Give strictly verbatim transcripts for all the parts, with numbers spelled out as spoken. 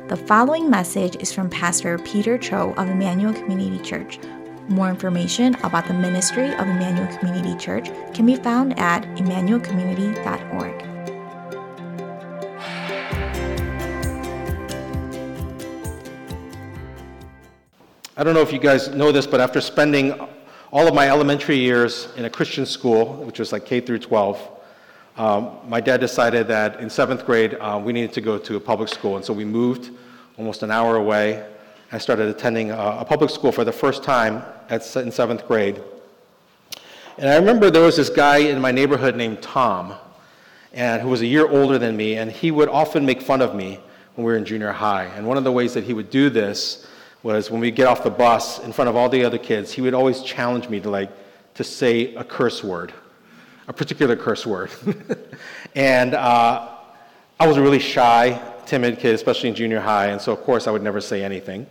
The following message is from Pastor Peter Cho of Emmanuel Community Church. More information about the ministry of Emmanuel Community Church can be found at emmanuel community dot org. I don't know if you guys know this, but after spending all of my elementary years in a Christian school, which was like K through twelve, um, my dad decided that in seventh grade uh, we needed to go to a public school, and so we moved almost an hour away. I started attending a, a public school for the first time at, in seventh grade. And I remember there was this guy in my neighborhood named Tom, and who was a year older than me, and he would often make fun of me when we were in junior high. And one of the ways that he would do this was when we get off the bus in front of all the other kids, he would always challenge me to like to say a curse word, a particular curse word. and uh, I was a really shy, timid kid, especially in junior high, and so of course I would never say anything.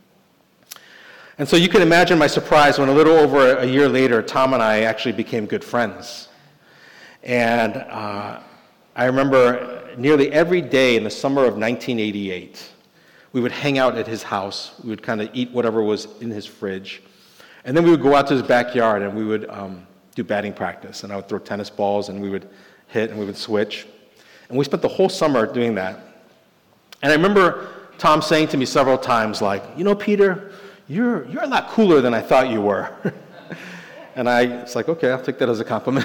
And so you can imagine my surprise when a little over a year later, Tom and I actually became good friends. And uh, I remember nearly every day in the summer of nineteen eighty-eight, we would hang out at his house. We would kind of eat whatever was in his fridge. And then we would go out to his backyard and we would um, do batting practice. And I would throw tennis balls and we would hit and we would switch. And we spent the whole summer doing that. And I remember Tom saying to me several times, like, you know, Peter, you're you're a lot cooler than I thought you were. And I was like, okay, I'll take that as a compliment.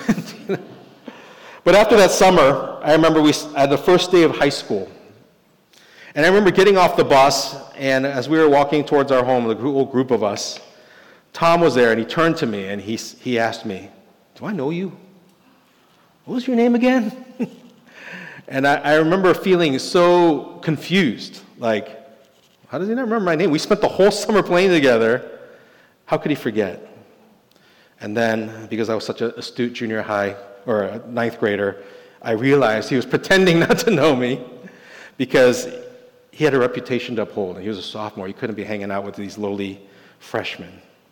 But after that summer, I remember we had the first day of high school. And I remember getting off the bus, and as we were walking towards our home, the whole group of us, Tom was there, and he turned to me, and he he asked me, do I know you? What was your name again? And I, I remember feeling so confused, like, how does he not remember my name? We spent the whole summer playing together. How could he forget? And then, because I was such an astute junior high, or a ninth grader, I realized he was pretending not to know me, because he had a reputation to uphold, and he was a sophomore. He couldn't be hanging out with these lowly freshmen.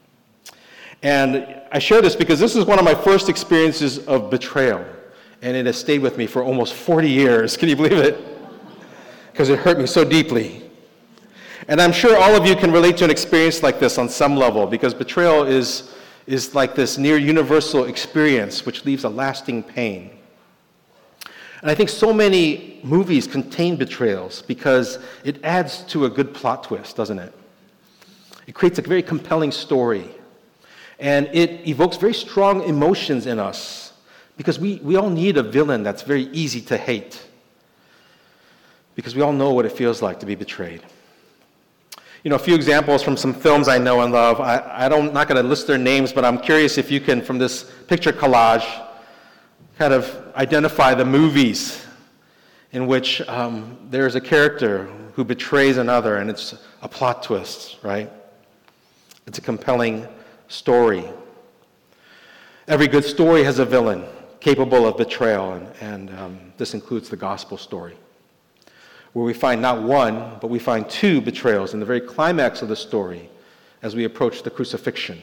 And I share this because this is one of my first experiences of betrayal, and it has stayed with me for almost forty years. Can you believe it? Because it hurt me so deeply. And I'm sure all of you can relate to an experience like this on some level, because betrayal is, is like this near universal experience which leaves a lasting pain. And I think so many movies contain betrayals because it adds to a good plot twist, doesn't it? It creates a very compelling story. And it evokes very strong emotions in us because we, we all need a villain that's very easy to hate, because we all know what it feels like to be betrayed. You know, a few examples from some films I know and love. I, I don't, I'm not going to list their names, but I'm curious if you can, from this picture collage, kind of identify the movies in which um, there's a character who betrays another, and it's a plot twist, right? It's a compelling story. Every good story has a villain capable of betrayal, and, and um, this includes the gospel story, where we find not one, but we find two betrayals in the very climax of the story as we approach the crucifixion.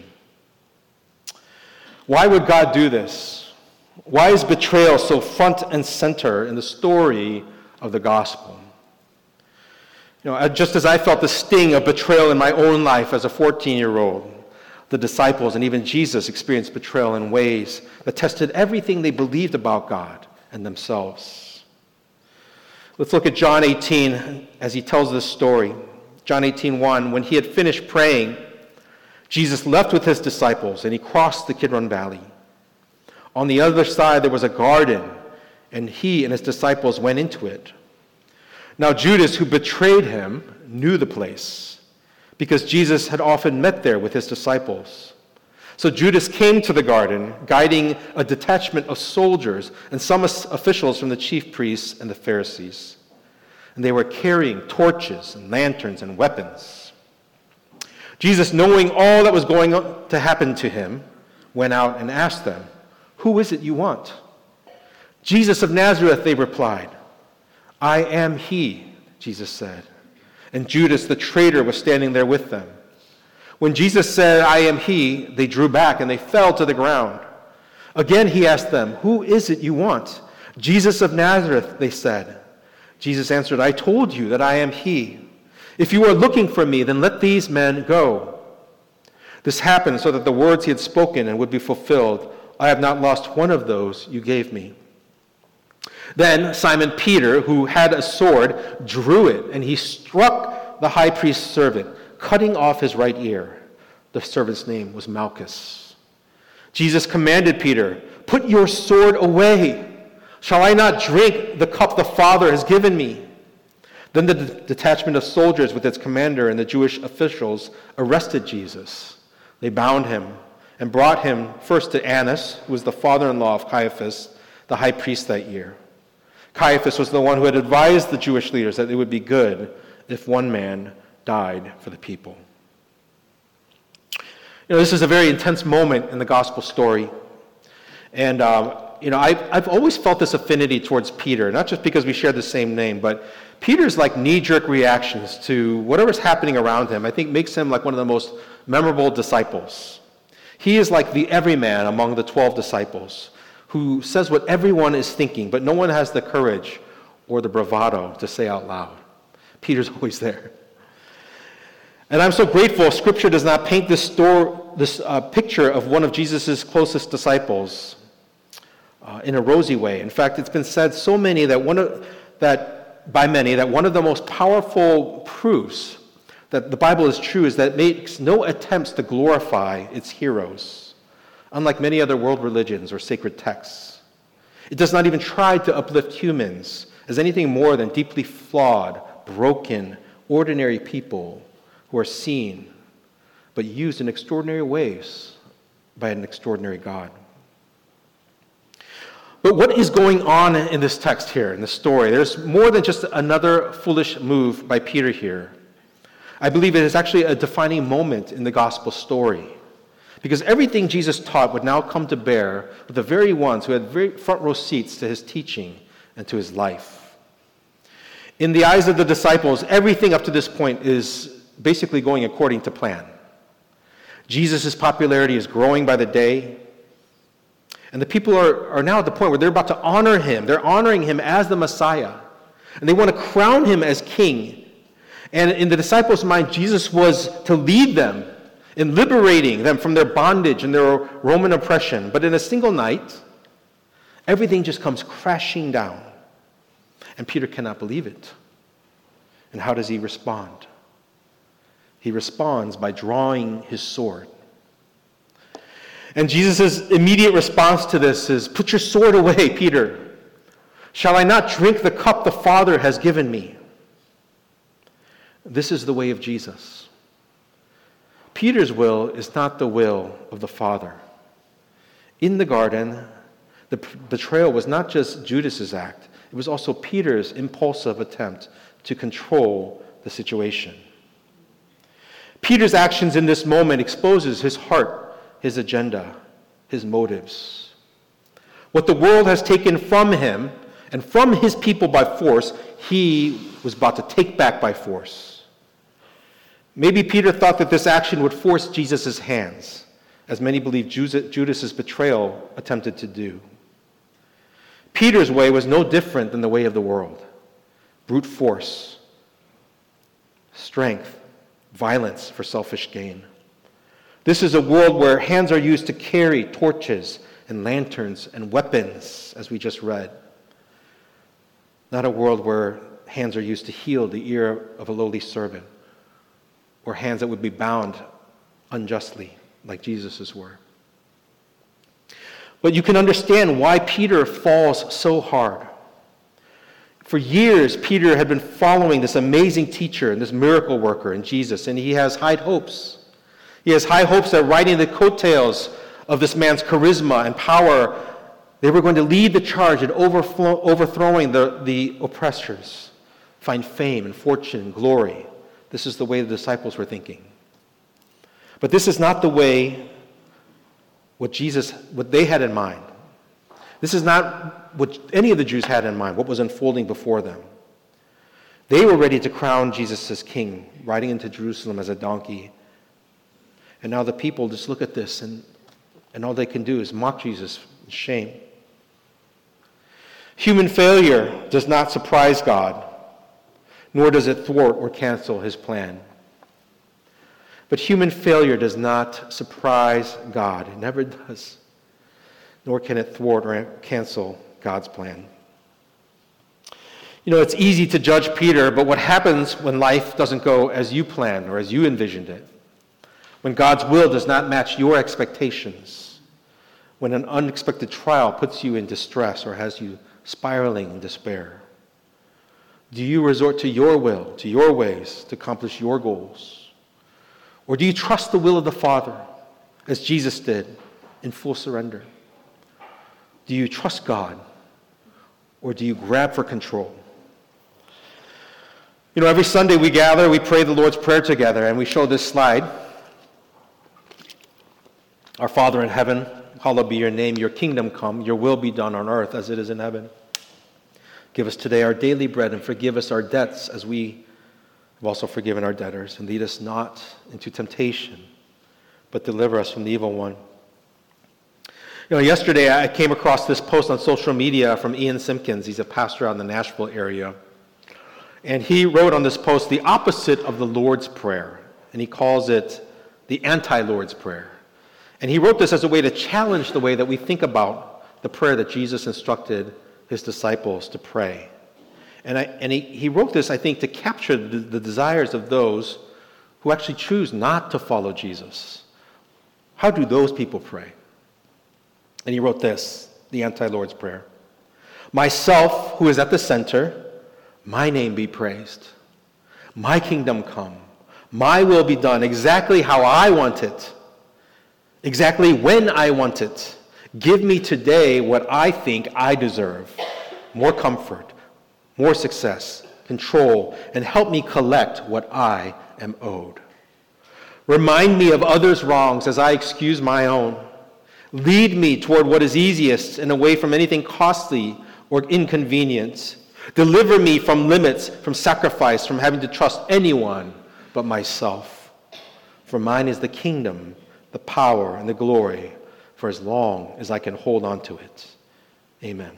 Why would God do this? Why is betrayal so front and center in the story of the gospel? You know, just as I felt the sting of betrayal in my own life as a fourteen-year-old, the disciples and even Jesus experienced betrayal in ways that tested everything they believed about God and themselves. Let's look at John eighteen as he tells this story. John eighteen one, when he had finished praying, Jesus left with his disciples and he crossed the Kidron Valley. On the other side there was a garden, and he and his disciples went into it. Now Judas, who betrayed him, knew the place, because Jesus had often met there with his disciples. So Judas came to the garden, guiding a detachment of soldiers and some officials from the chief priests and the Pharisees. And they were carrying torches and lanterns and weapons. Jesus, knowing all that was going to happen to him, went out and asked them, "Who is it you want?" "Jesus of Nazareth," they replied. "I am he," Jesus said. And Judas the traitor was standing there with them. When Jesus said, "I am he," they drew back and they fell to the ground. Again he asked them, "Who is it you want?" "Jesus of Nazareth," they said. Jesus answered, "I told you that I am he." If you are looking for me, then let these men go." This happened so that the words he had spoken and would be fulfilled, "I have not lost one of those you gave me." Then Simon Peter, who had a sword, drew it, and he struck the high priest's servant, cutting off his right ear. The servant's name was Malchus. Jesus commanded Peter, "Put your sword away. Shall I not drink the cup the Father has given me?" Then the de- detachment of soldiers with its commander and the Jewish officials arrested Jesus. They bound him and brought him first to Annas, who was the father-in-law of Caiaphas, the high priest that year. Caiaphas was the one who had advised the Jewish leaders that it would be good if one man died for the people. You know, this is a very intense moment in the gospel story. And, um, you know, I've, I've always felt this affinity towards Peter, not just because we share the same name, but Peter's like knee-jerk reactions to whatever's happening around him, I think makes him like one of the most memorable disciples. He is like the everyman among the twelve disciples who says what everyone is thinking, but no one has the courage or the bravado to say out loud. Peter's always there. And I'm so grateful Scripture does not paint this, story, this uh, picture of one of Jesus' closest disciples uh, in a rosy way. In fact, it's been said so many that one of, that by many that one of the most powerful proofs that the Bible is true is that it makes no attempts to glorify its heroes, unlike many other world religions or sacred texts. It does not even try to uplift humans as anything more than deeply flawed, broken, ordinary people who are seen but used in extraordinary ways by an extraordinary God. But what is going on in this text here, in this story? There's more than just another foolish move by Peter here. I believe it is actually a defining moment in the gospel story, because everything Jesus taught would now come to bear with the very ones who had very front row seats to his teaching and to his life. In the eyes of the disciples, everything up to this point is basically going according to plan. Jesus' popularity is growing by the day, and the people are, are now at the point where they're about to honor him. They're honoring him as the Messiah, and they want to crown him as king. And in the disciples' mind, Jesus was to lead them in liberating them from their bondage and their Roman oppression. But in a single night, everything just comes crashing down. And Peter cannot believe it. And how does he respond? He responds by drawing his sword. And Jesus' immediate response to this is, "Put your sword away, Peter. Shall I not drink the cup the Father has given me?" This is the way of Jesus. Peter's will is not the will of the Father. In the garden, the betrayal was not just Judas's act, it was also Peter's impulsive attempt to control the situation. Peter's actions in this moment exposes his heart, his agenda, his motives. What the world has taken from him and from his people by force, he was about to take back by force. Maybe Peter thought that this action would force Jesus' hands, as many believe Judas' betrayal attempted to do. Peter's way was no different than the way of the world. Brute force, strength, violence for selfish gain. This is a world where hands are used to carry torches and lanterns and weapons, as we just read. Not a world where hands are used to heal the ear of a lowly servant, or hands that would be bound unjustly, like Jesus's were. But you can understand why Peter falls so hard. For years, Peter had been following this amazing teacher and this miracle worker in Jesus, and he has high hopes. He has high hopes that riding the coattails of this man's charisma and power, they were going to lead the charge in overflow, overthrowing the, the oppressors, find fame and fortune and glory. This is the way the disciples were thinking. But this is not the way what Jesus, what they had in mind. This is not what any of the Jews had in mind, what was unfolding before them. They were ready to crown Jesus as king, riding into Jerusalem as a donkey. And now the people just look at this, and, and all they can do is mock Jesus in shame. Human failure does not surprise God. nor does it thwart or cancel his plan. But human failure does not surprise God. It never does. Nor can it thwart or cancel God's plan. You know, it's easy to judge Peter, but what happens when life doesn't go as you planned or as you envisioned it? When God's will does not match your expectations? When an unexpected trial puts you in distress or has you spiraling in despair? Do you resort to your will, to your ways, to accomplish your goals? Or do you trust the will of the Father, as Jesus did, in full surrender? Do you trust God, or do you grab for control? You know, every Sunday we gather, we pray the Lord's Prayer together, and we show this slide. Our Father in heaven, hallowed be your name, your kingdom come, your will be done on earth as it is in heaven. Give us today our daily bread, and forgive us our debts as we have also forgiven our debtors. And lead us not into temptation, but deliver us from the evil one. You know, yesterday I came across this post on social media from Ian Simpkins. He's a pastor out in the Nashville area. And he wrote on this post the opposite of the Lord's Prayer. And he calls it the anti-Lord's Prayer. And he wrote this as a way to challenge the way that we think about the prayer that Jesus instructed his disciples to pray. And, I, and he, he wrote this, I think, to capture the, the desires of those who actually choose not to follow Jesus. How do those people pray? And he wrote this, the anti-Lord's Prayer. Myself, who is at the center, my name be praised. My kingdom come. My will be done exactly how I want it. Exactly when I want it. Give me today what I think I deserve. More comfort, more success, control, and help me collect what I am owed. Remind me of others' wrongs as I excuse my own. Lead me toward what is easiest and away from anything costly or inconvenient. Deliver me from limits, from sacrifice, from having to trust anyone but myself. For mine is the kingdom, the power, and the glory, for as long as I can hold on to it. Amen.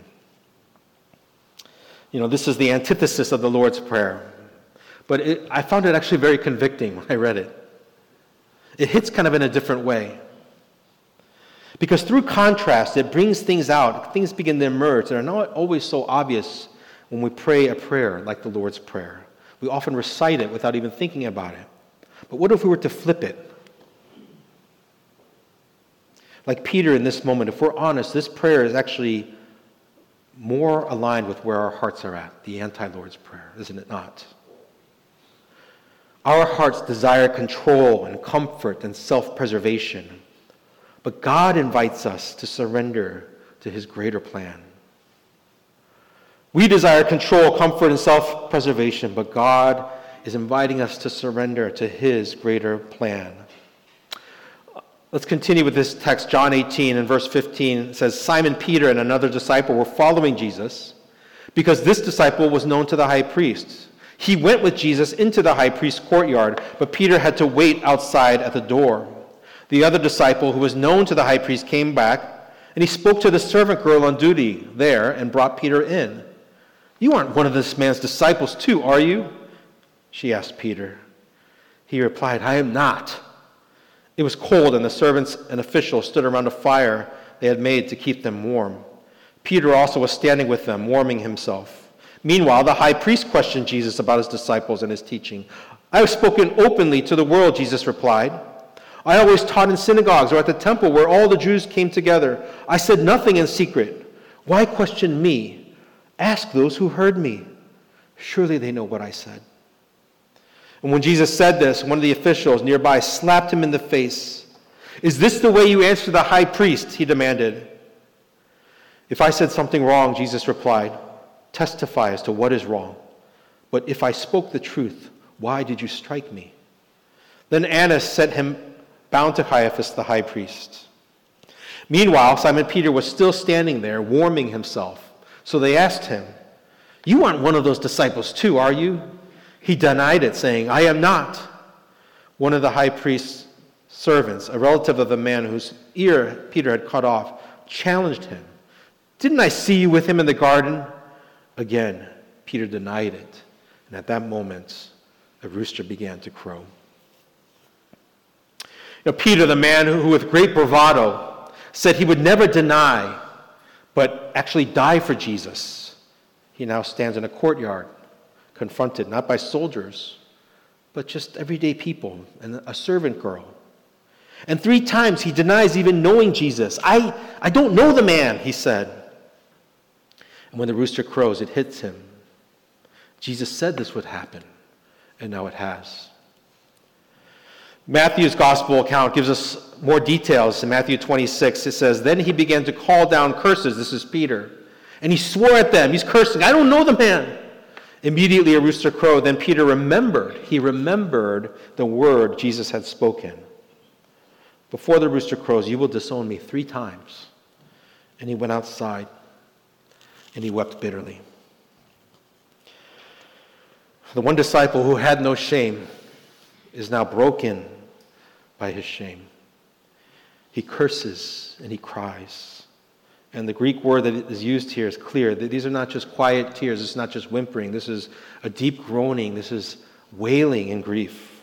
You know, this is the antithesis of the Lord's Prayer. But it, I found it actually very convicting when I read it. It hits kind of in a different way. Because through contrast, it brings things out. Things begin to emerge that are not always so obvious when we pray a prayer like the Lord's Prayer. We often recite it without even thinking about it. But what if we were to flip it? Like Peter in this moment, if we're honest, this prayer is actually more aligned with where our hearts are at, the anti-Lord's Prayer, isn't it not? Our hearts desire control and comfort and self-preservation, but God invites us to surrender to his greater plan. We desire control, comfort, and self-preservation, but God is inviting us to surrender to his greater plan. Let's continue with this text, John eighteen and verse fifteen. It says, Simon Peter and another disciple were following Jesus because this disciple was known to the high priest. He went with Jesus into the high priest's courtyard, but Peter had to wait outside at the door. The other disciple, who was known to the high priest, came back, and he spoke to the servant girl on duty there and brought Peter in. You aren't one of this man's disciples too, are you? She asked Peter. He replied, I am not. It was cold, and the servants and officials stood around a fire they had made to keep them warm. Peter also was standing with them, warming himself. Meanwhile, the high priest questioned Jesus about his disciples and his teaching. I have spoken openly to the world, Jesus replied. I always taught in synagogues or at the temple where all the Jews came together. I said nothing in secret. Why question me? Ask those who heard me. Surely they know what I said. And when Jesus said this, one of the officials nearby slapped him in the face. Is this the way you answer the high priest? He demanded. If I said something wrong, Jesus replied, testify as to what is wrong. But if I spoke the truth, why did you strike me? Then Annas sent him bound to Caiaphas the high priest. Meanwhile, Simon Peter was still standing there, warming himself. So they asked him, you aren't one of those disciples too, are you? He denied it, saying, I am not. One of the high priest's servants, a relative of the man whose ear Peter had cut off, challenged him. Didn't I see you with him in the garden? Again, Peter denied it. And at that moment, a rooster began to crow. You know, Peter, the man who with great bravado said he would never deny, but actually die for Jesus, he now stands in a courtyard, confronted not by soldiers, but just everyday people and a servant girl. And three times he denies even knowing Jesus. I, I don't know the man, he said. And when the rooster crows, it hits him. Jesus said this would happen, and now it has. Matthew's gospel account gives us more details. In Matthew twenty-six, it says, "Then he began to call down curses." This is Peter. "And he swore at them." He's cursing. "I don't know the man." Immediately a rooster crowed. Then Peter remembered. He remembered the word Jesus had spoken. "Before the rooster crows, you will disown me three times." And he went outside, and he wept bitterly. The one disciple who had no shame is now broken by his shame. He curses and he cries. And the Greek word that is used here is clear. These are not just quiet tears. It's not just whimpering. This is a deep groaning. This is wailing in grief.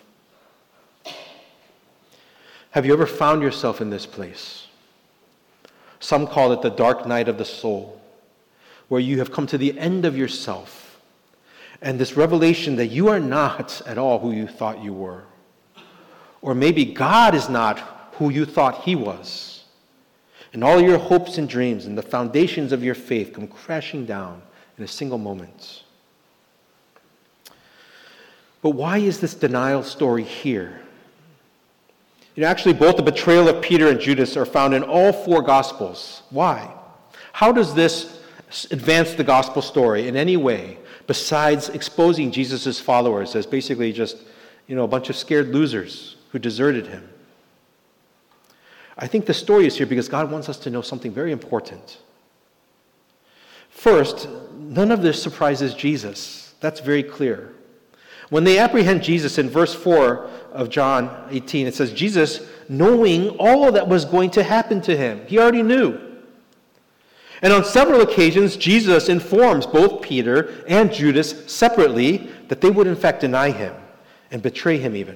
Have you ever found yourself in this place? Some call it the dark night of the soul, where you have come to the end of yourself, and this revelation that you are not at all who you thought you were. Or maybe God is not who you thought he was. And all your hopes and dreams and the foundations of your faith come crashing down in a single moment. But why is this denial story here? You know, actually, both the betrayal of Peter and Judas are found in all four Gospels. Why? How does this advance the gospel story in any way besides exposing Jesus' followers as basically just, you know, a bunch of scared losers who deserted him? I think the story is here because God wants us to know something very important. First, none of this surprises Jesus. That's very clear. When they apprehend Jesus in verse four of John eighteen, it says, Jesus, knowing all that was going to happen to him, he already knew. And on several occasions, Jesus informs both Peter and Judas separately that they would in fact deny him and betray him even.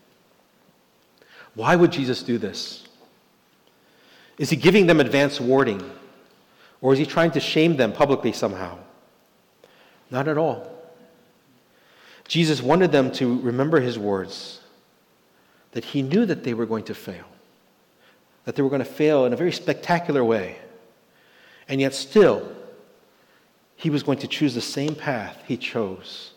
Why would Jesus do this? Is he giving them advance warning? Or is he trying to shame them publicly somehow? Not at all. Jesus wanted them to remember his words, that he knew that they were going to fail, that they were going to fail in a very spectacular way. And yet still, he was going to choose the same path he chose.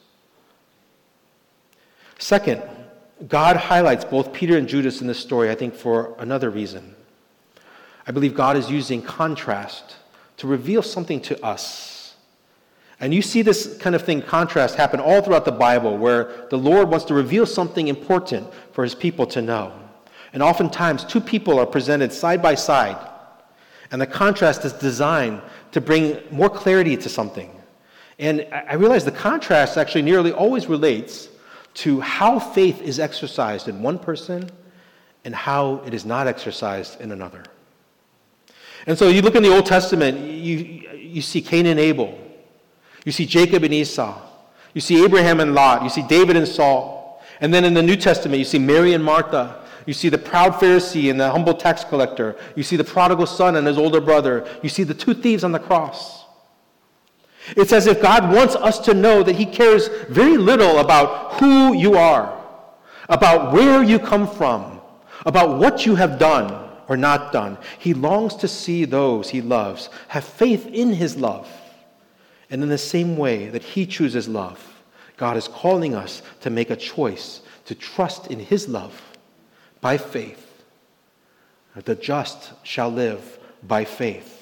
Second, God highlights both Peter and Judas in this story, I think, for another reason. I believe God is using contrast to reveal something to us. And you see this kind of thing, contrast, happen all throughout the Bible, where the Lord wants to reveal something important for his people to know. And oftentimes, two people are presented side by side, and the contrast is designed to bring more clarity to something. And I realize the contrast actually nearly always relates to how faith is exercised in one person and how it is not exercised in another. And so you look in the Old Testament, you, you see Cain and Abel. You see Jacob and Esau. You see Abraham and Lot. You see David and Saul. And then in the New Testament, you see Mary and Martha. You see the proud Pharisee and the humble tax collector. You see the prodigal son and his older brother. You see the two thieves on the cross. It's as if God wants us to know that he cares very little about who you are, about where you come from, about what you have done or not done. He longs to see those he loves have faith in his love. And in the same way that he chooses love, God is calling us to make a choice to trust in his love by faith. The just shall live by faith.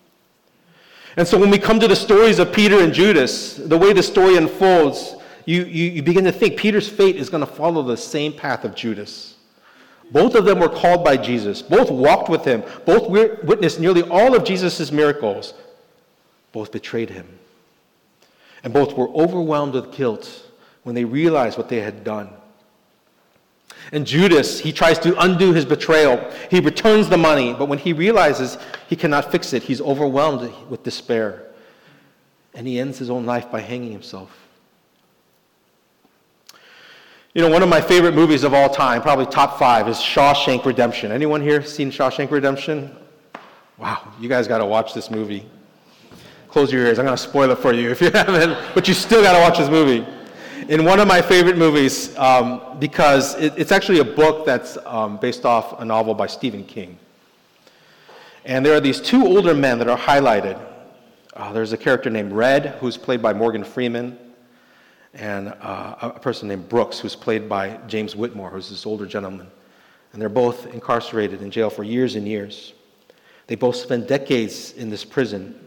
And so when we come to the stories of Peter and Judas, the way the story unfolds, you, you, you begin to think Peter's fate is going to follow the same path of Judas. Both of them were called by Jesus. Both walked with him. Both witnessed nearly all of Jesus' miracles. Both betrayed him. And both were overwhelmed with guilt when they realized what they had done. And Judas, he tries to undo his betrayal. He returns the money, but when he realizes he cannot fix it, he's overwhelmed with despair. And he ends his own life by hanging himself. You know, one of my favorite movies of all time, probably top five, is Shawshank Redemption. Anyone here seen Shawshank Redemption? Wow, you guys got to watch this movie. Close your ears. I'm going to spoil it for you if you haven't, but you still got to watch this movie. In one of my favorite movies, um, because it, it's actually a book that's um, based off a novel by Stephen King. And there are these two older men that are highlighted. Uh, there's a character named Red, who's played by Morgan Freeman, and uh, a person named Brooks, who's played by James Whitmore, who's this older gentleman. And they're both incarcerated in jail for years and years. They both spend decades in this prison.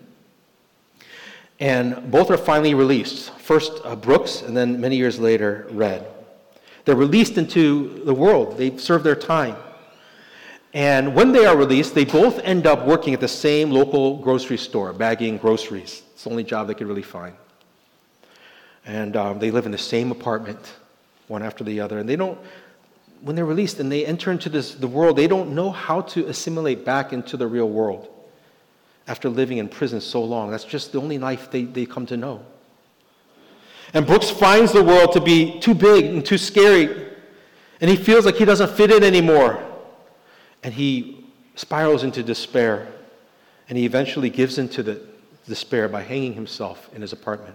And both are finally released. First uh, Brooks, and then many years later, Red. They're released into the world. They've served their time. And when they are released, they both end up working at the same local grocery store, bagging groceries. It's the only job they could really find. And um, they live in the same apartment, one after the other. And they don't, when they're released and they enter into this the world, they don't know how to assimilate back into the real world after living in prison so long. That's just the only life they, they come to know. And Brooks finds the world to be too big and too scary, and he feels like he doesn't fit in anymore. And he spirals into despair, and he eventually gives into the despair by hanging himself in his apartment.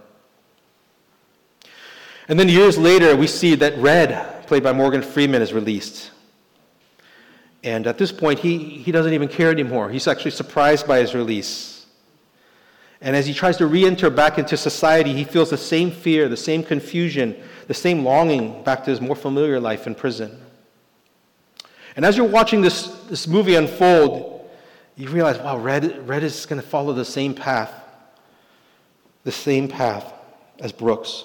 And then years later, we see that Red, played by Morgan Freeman, is released. And at this point, he, he doesn't even care anymore. He's actually surprised by his release. And as he tries to re-enter back into society, he feels the same fear, the same confusion, the same longing back to his more familiar life in prison. And as you're watching this, this movie unfold, you realize, wow, Red, Red is going to follow the same path, the same path as Brooks.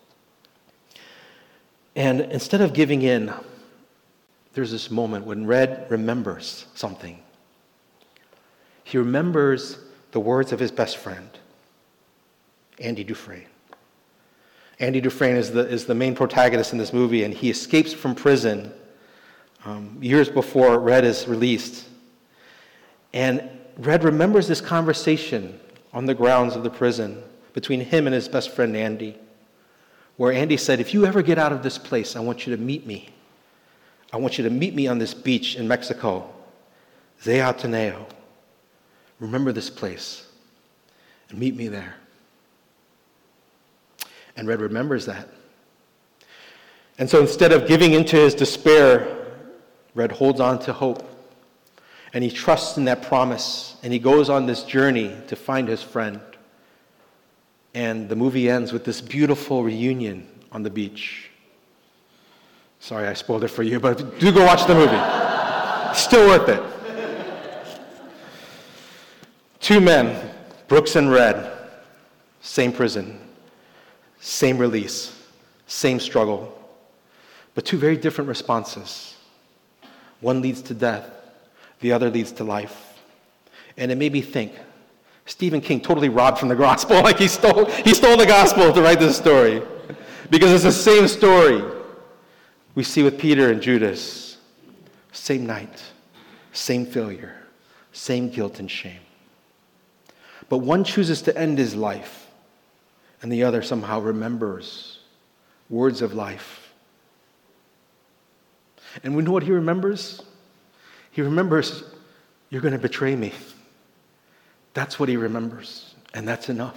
And instead of giving in, there's this moment when Red remembers something. He remembers the words of his best friend, Andy Dufresne. Andy Dufresne is the, is the main protagonist in this movie, and he escapes from prison um, years before Red is released. And Red remembers this conversation on the grounds of the prison between him and his best friend, Andy, where Andy said, if you ever get out of this place, I want you to meet me. I want you to meet me on this beach in Mexico, Zayateneo. Remember this place and meet me there. And Red remembers that. And so instead of giving into his despair, Red holds on to hope. And he trusts in that promise. And he goes on this journey to find his friend. And the movie ends with this beautiful reunion on the beach. Sorry, I spoiled it for you, but do go watch the movie. It's still worth it. Two men, Brooks and Red, same prison, same release, same struggle, but two very different responses. One leads to death, the other leads to life. And it made me think, Stephen King totally robbed from the gospel, like he stole, he stole the gospel to write this story. Because it's the same story we see with Peter and Judas. Same night, same failure, same guilt and shame. But one chooses to end his life, and the other somehow remembers words of life. And we know what he remembers? He remembers, you're going to betray me. That's what he remembers, and that's enough.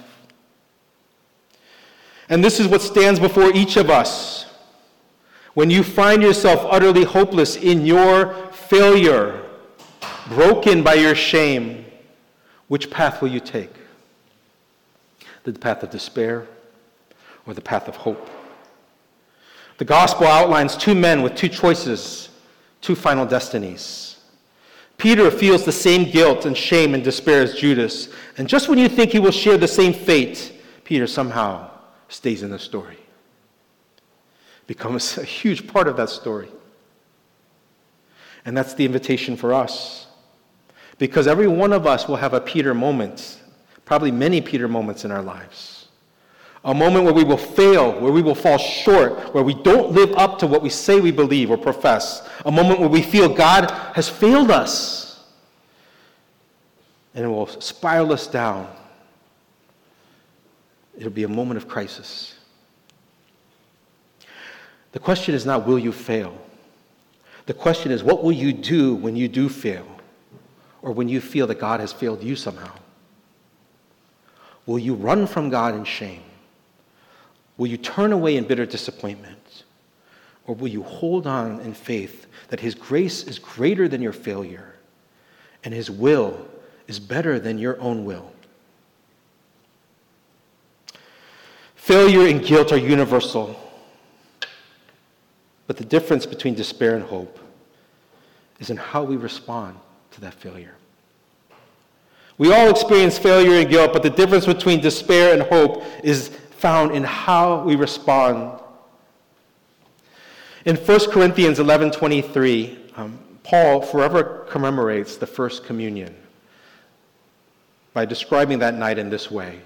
And this is what stands before each of us. When you find yourself utterly hopeless in your failure, broken by your shame, which path will you take? The path of despair or the path of hope? The gospel outlines two men with two choices, two final destinies. Peter feels the same guilt and shame and despair as Judas. And just when you think he will share the same fate, Peter somehow stays in the story. Becomes a huge part of that story. And that's the invitation for us. Because every one of us will have a Peter moment, probably many Peter moments in our lives. A moment where we will fail, where we will fall short, where we don't live up to what we say we believe or profess. A moment where we feel God has failed us. And it will spiral us down. It'll be a moment of crisis. The question is not, will you fail? The question is, what will you do when you do fail? Or when you feel that God has failed you somehow? Will you run from God in shame? Will you turn away in bitter disappointment? Or will you hold on in faith that his grace is greater than your failure and his will is better than your own will? Failure and guilt are universal, but the difference between despair and hope is in how we respond to that failure. We all experience failure and guilt, but the difference between despair and hope is found in how we respond. In First Corinthians eleven twenty-three, um, Paul forever commemorates the first communion by describing that night in this way.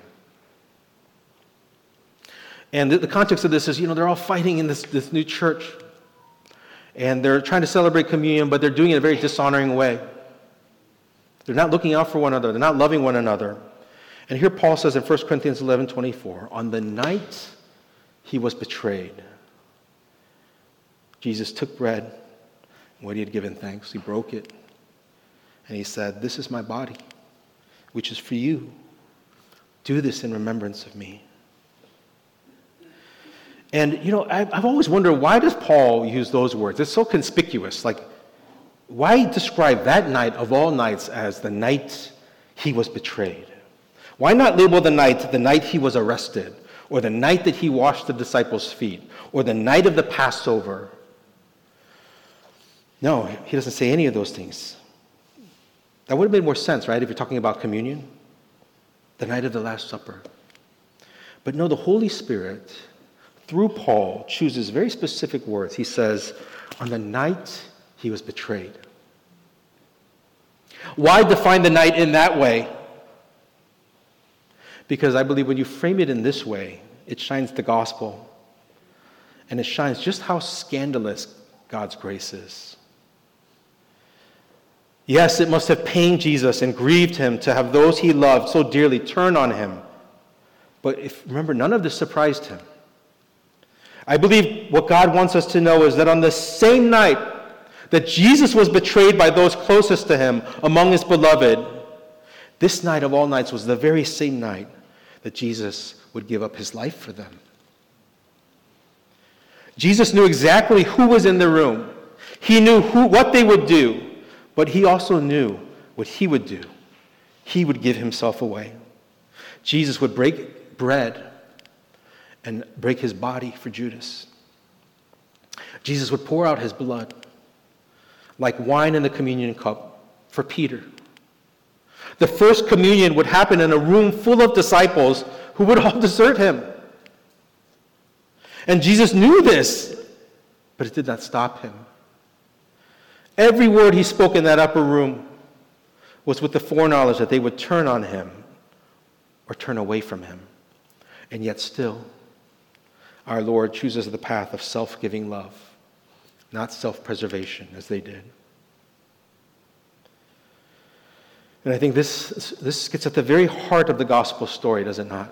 And the, the context of this is, you know, they're all fighting in this, this new church. And they're trying to celebrate communion, but they're doing it in a very dishonoring way. They're not looking out for one another. They're not loving one another. And here Paul says in First Corinthians eleven twenty-four, on the night he was betrayed, Jesus took bread, and when he had given thanks, he broke it. And he said, this is my body, which is for you. Do this in remembrance of me. And, you know, I've, I've always wondered, why does Paul use those words? It's so conspicuous. Like, why describe that night of all nights as the night he was betrayed? Why not label the night the night he was arrested, or the night that he washed the disciples' feet, or the night of the Passover? No, he doesn't say any of those things. That would have made more sense, right, if you're talking about communion? The night of the Last Supper. But no, the Holy Spirit, through Paul, chooses very specific words. He says, on the night he was betrayed. Why define the night in that way? Because I believe when you frame it in this way, it shines the gospel. And it shines just how scandalous God's grace is. Yes, it must have pained Jesus and grieved him to have those he loved so dearly turn on him. But if, remember, none of this surprised him. I believe what God wants us to know is that on the same night that Jesus was betrayed by those closest to him among his beloved, this night of all nights was the very same night that Jesus would give up his life for them. Jesus knew exactly who was in the room. He knew who, what they would do, but he also knew what he would do. He would give himself away. Jesus would break bread and break his body for Judas. Jesus would pour out his blood like wine in the communion cup for Peter. The first communion would happen in a room full of disciples who would all desert him. And Jesus knew this, but it did not stop him. Every word he spoke in that upper room was with the foreknowledge that they would turn on him or turn away from him. And yet still, our Lord chooses the path of self-giving love, not self-preservation as they did. And I think this, this gets at the very heart of the gospel story, does it not?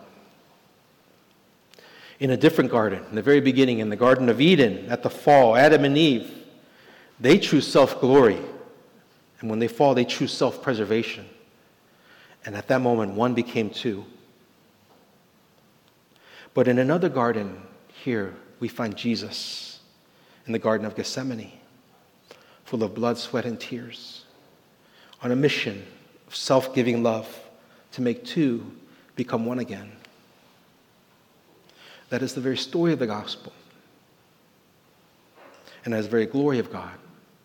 In a different garden, in the very beginning, in the Garden of Eden, at the fall, Adam and Eve, they choose self-glory. And when they fall, they choose self-preservation. And at that moment, one became two. But in another garden here, we find Jesus in the Garden of Gethsemane, full of blood, sweat, and tears, on a mission of self-giving love to make two become one again. That is the very story of the gospel. And that is the very glory of God.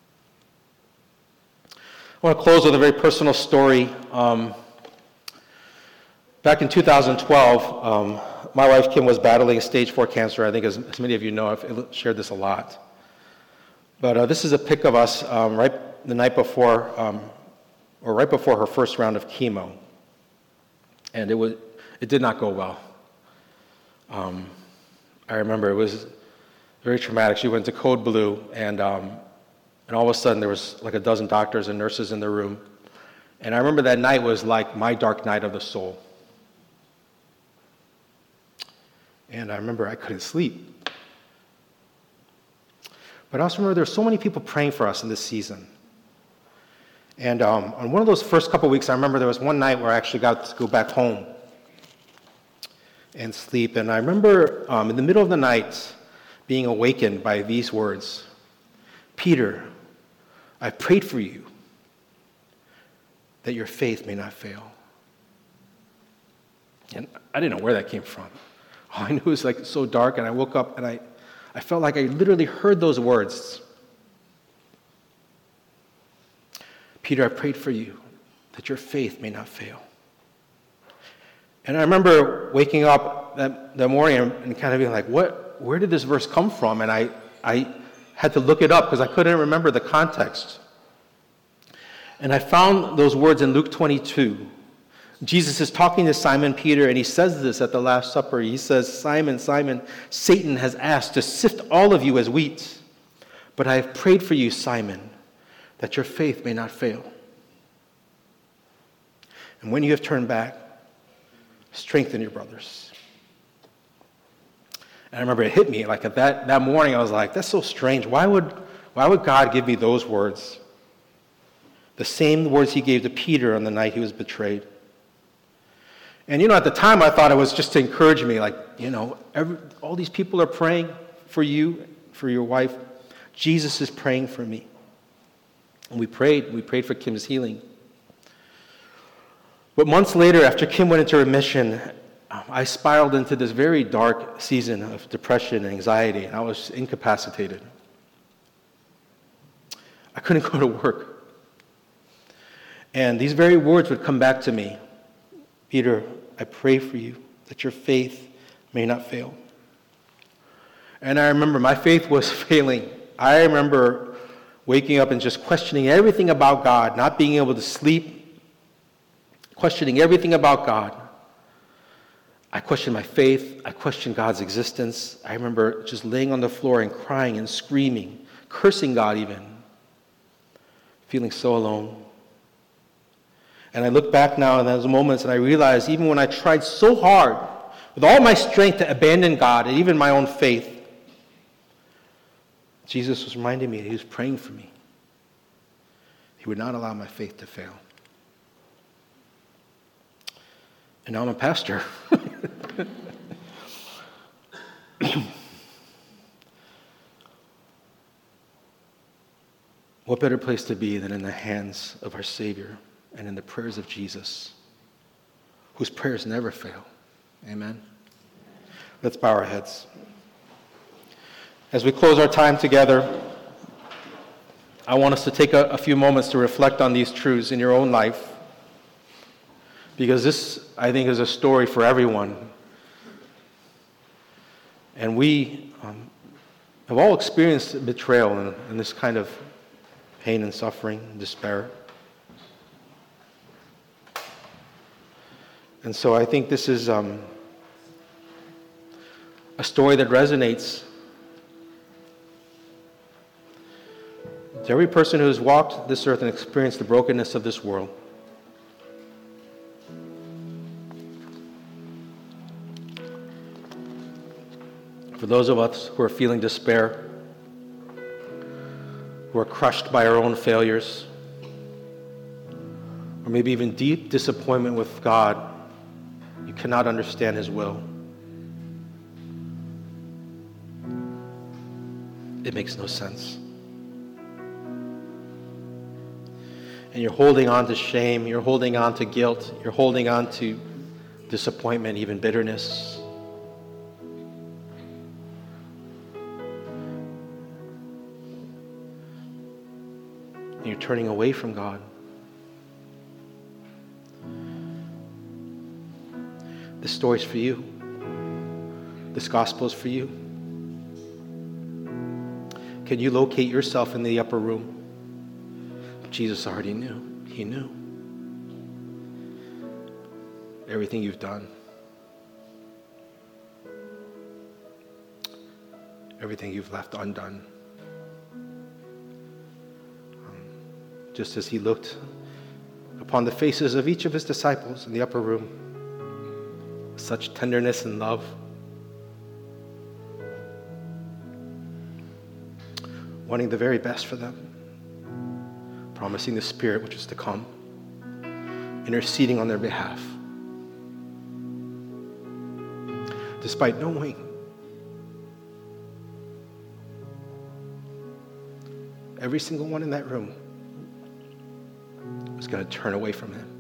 I want to close with a very personal story. Um, back in two thousand twelve, um, my wife Kim was battling stage four cancer. I think as, as many of you know, I've shared this a lot. But uh, this is a pic of us um, right the night before, um, or right before her first round of chemo. And it was, it did not go well. Um, I remember it was very traumatic. She went to Code Blue, and um, and all of a sudden there was like a dozen doctors and nurses in the room. And I remember that night was like my dark night of the soul. And I remember I couldn't sleep. But I also remember there were so many people praying for us in this season. And um, on one of those first couple weeks, I remember there was one night where I actually got to go back home and sleep. And I remember um, in the middle of the night being awakened by these words, "Peter, I prayed for you that your faith may not fail." And I didn't know where that came from. All I knew was like so dark, and I woke up and I, I felt like I literally heard those words. "Peter, I prayed for you that your faith may not fail." And I remember waking up that, that morning and kind of being like, what, where did this verse come from? And I, I had to look it up because I couldn't remember the context. And I found those words in Luke twenty-two. Jesus is talking to Simon Peter, and he says this at the Last Supper. He says, "Simon, Simon, Satan has asked to sift all of you as wheat, but I have prayed for you, Simon, that your faith may not fail. And when you have turned back, strengthen your brothers." And I remember it hit me, like at that, that morning, I was like, that's so strange. Why would, why would God give me those words? The same words he gave to Peter on the night he was betrayed. And, you know, at the time, I thought it was just to encourage me, like, you know, every, all these people are praying for you, for your wife. Jesus is praying for me. And we prayed. We prayed for Kim's healing. But months later, after Kim went into remission, I spiraled into this very dark season of depression and anxiety, and I was incapacitated. I couldn't go to work. And these very words would come back to me. "Peter, I pray for you that your faith may not fail." And I remember my faith was failing. I remember waking up and just questioning everything about God, not being able to sleep, questioning everything about God. I questioned my faith. I questioned God's existence. I remember just laying on the floor and crying and screaming, cursing God even, feeling so alone. And I look back now in those moments and I realize even when I tried so hard with all my strength to abandon God and even my own faith, Jesus was reminding me that he was praying for me. He would not allow my faith to fail. And now I'm a pastor. What better place to be than in the hands of our Savior and in the prayers of Jesus, whose prayers never fail. Amen. Let's bow our heads. As we close our time together, I want us to take a, a few moments to reflect on these truths in your own life, because this, I think, is a story for everyone. And we um, have all experienced betrayal and, and this kind of pain and suffering and despair. And so I think this is um, a story that resonates to every person who has walked this earth and experienced the brokenness of this world. For those of us who are feeling despair, who are crushed by our own failures, or maybe even deep disappointment with God, you cannot understand his will. It makes no sense. And you're holding on to shame, you're holding on to guilt, you're holding on to disappointment, even bitterness. And you're turning away from God. This story's for you. This gospel is for you. Can you locate yourself in the upper room? Jesus already knew. He knew everything you've done, everything you've left undone. Um, just as he looked upon the faces of each of his disciples in the upper room, such tenderness and love. wanting the very best for them, promising the Spirit which is to come, interceding on their behalf, despite knowing every single one in that room was going to turn away from him,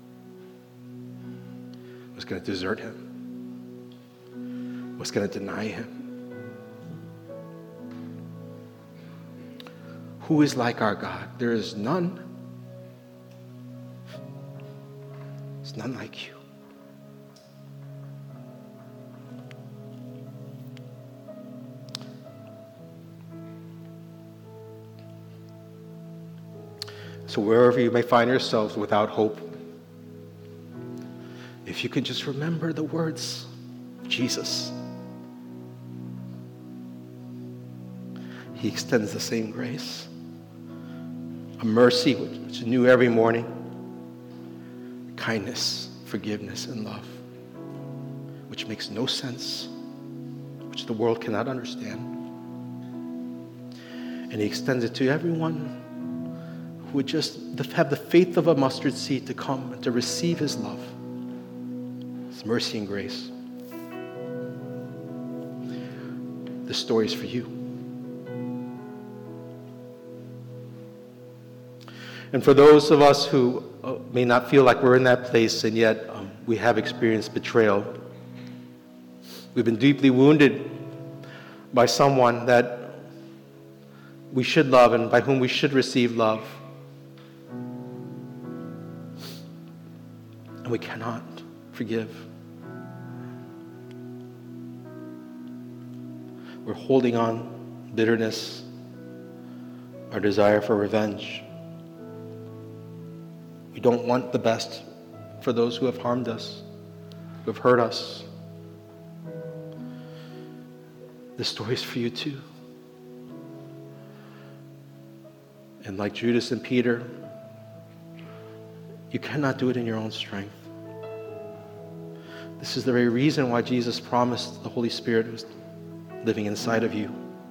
was going to desert him, was going to deny him. Who is like our God? There is none. There's none like you. So wherever you may find yourselves without hope, if you could just remember the words of Jesus, he extends the same grace, a mercy which is new every morning, kindness, forgiveness, and love, which makes no sense, which the world cannot understand. And he extends it to everyone who would just have the faith of a mustard seed to come and to receive his love, his mercy and grace. The story is for you. And for those of us who uh, may not feel like we're in that place, and yet um, we have experienced betrayal, we've been deeply wounded by someone that we should love and by whom we should receive love, and we cannot forgive. We're holding on bitterness, our desire for revenge. We don't want the best for those who have harmed us, who have hurt us. This story is for you too. And like Judas and Peter, you cannot do it in your own strength. This is the very reason why Jesus promised the Holy Spirit was living inside of you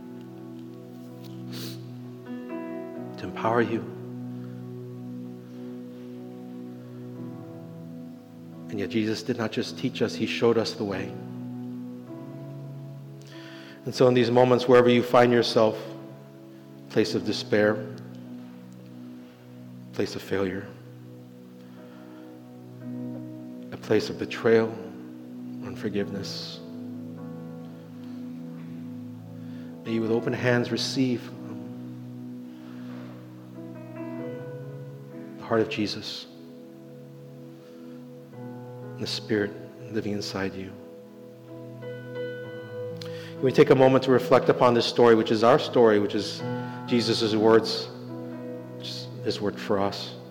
to empower you. And yet Jesus did not just teach us, he showed us the way. And so in these moments, wherever you find yourself, place of despair, place of failure, a place of betrayal, unforgiveness, may you with open hands receive the heart of Jesus, the Spirit living inside you. We take a moment to reflect upon this story, which is our story, which is Jesus' words, which is his word for us.